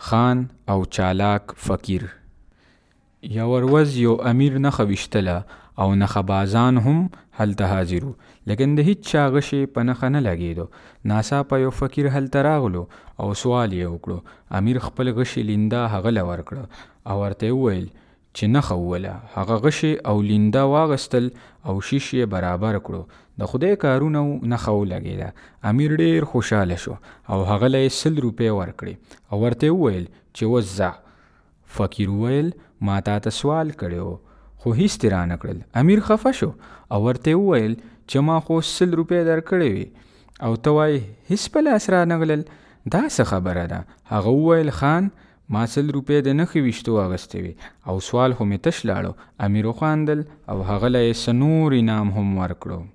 خان او چالاک فقیر. یو ورځ یو امیر نښه ویشتله او نښه بازان هم هلته حاضر وو، لیکن د هیڅ چا غشی په نښه نه لګېدو. ناڅاپه یو فقیر هلته راغلو او سوال یې وکړو. امیر خپل غشي لینده هغه له ورکړه او ورته یې وویل چې نښه ووله. هغه غشي او لینده واغستل او شیش یې برابر کړو. د خدای کارونه نښه ولګېده. امیر ډېر خوشحاله شو او هغه له یې 100 روپۍ ورکړې او ورته یې وویل چې اوس ځه. فقیر وویل ما تا ته سوال کړی و خو هیڅ دې رانه کړل. امیر خفه شو او ورته یې وویل چې ما خو 100 روپۍ درکړې وې او ته وایې هیڅ په لاس رانغلل، دا څه خبره ده؟ هغه وویل خان ما 100 روپۍ د نښې ویشتو اخیستې وې او سوال خو مې تش لاړو. امیر وخندل او هغه له یې څه نور انعام هم ورکړو.